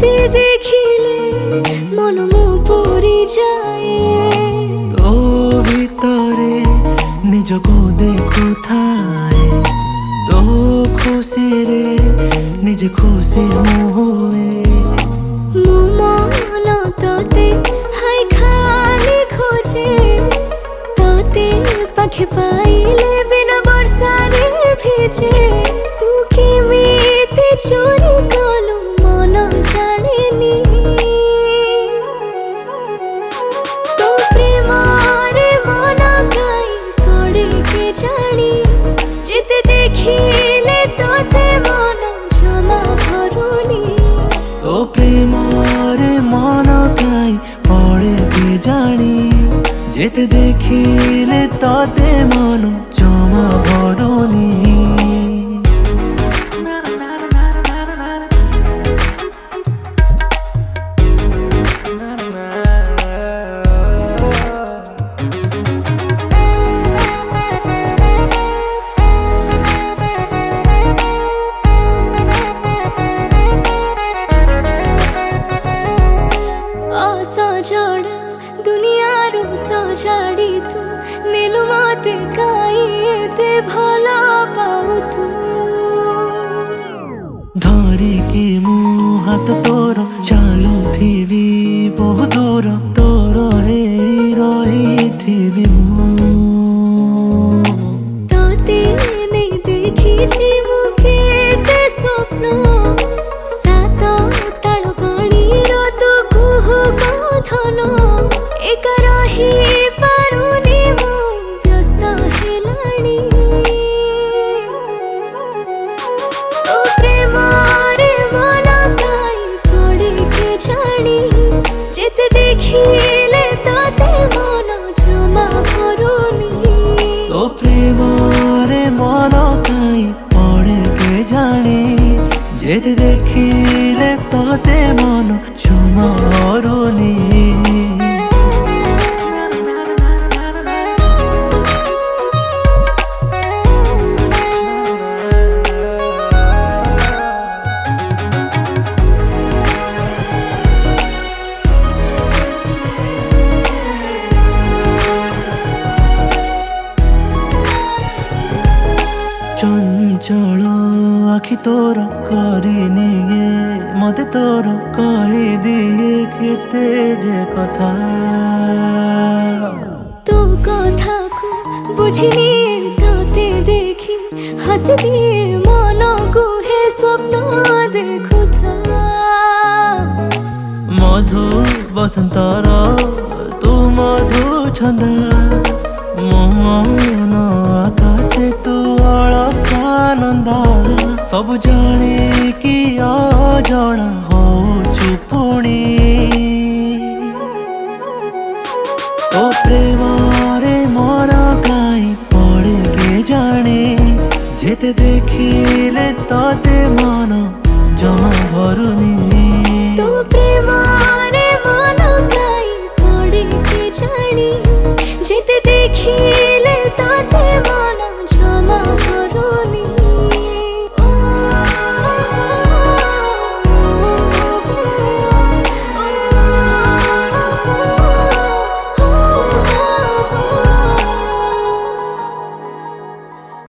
तोते देखिले मन मो पूरी जाए तो भितरे निजको देखु थाए तो खुशी रे निज खुशी मुए मो मन तोते हाय खाली खोजे तोते पाखे पाइले बिना वर्षा रे भेजे तू केमिति चोरी कलु मन जानेनी तो प्रेम रे मन काई पड़े के जानी जिते देखिले तोते मन जमा भरुनी तो प्रेम रे मन काई पड़े के जानी जेते देखिले तोते मन जमा भरुनी सजड़ा दुनिया रू सजाड़ी तू नीलु मते काई एते भला पाऊ तू धरी के मु हाथ तोर चालू थी बहु दूर तोर हे रही थी मु तोते नहीं देखी छी मुखे ते स्वप्न सात ताल पानी रो तू कुहु धनो एक रही पारुनी मु व्यस्त हेलाणी तो प्रेम रे मन काई पड़े के जानी जिते देखिले तोते मन जमा भरुनी तो प्रेम रे मन काई पड़े के जानी जेते देखिले तोते मन जमा भरुनी चंचल आखि तोर करिनी गे मते तोर कहि दिए केते जे कथा तो कथा को बुझिनी तोते देखी हंस दिए मन को है स्वप्न देखु था मधु बसंतर तू मधु छंदा मो मन आकाशे तू अलकानंदा सब जाने कि अजणा होचु पुणी तो प्रेम रे मन काई पड़े के जाने जेते देखिले तोते मन जमा भरुनी तो प्रेम रे मन काई पड़े के जानी जिते देखिले तोते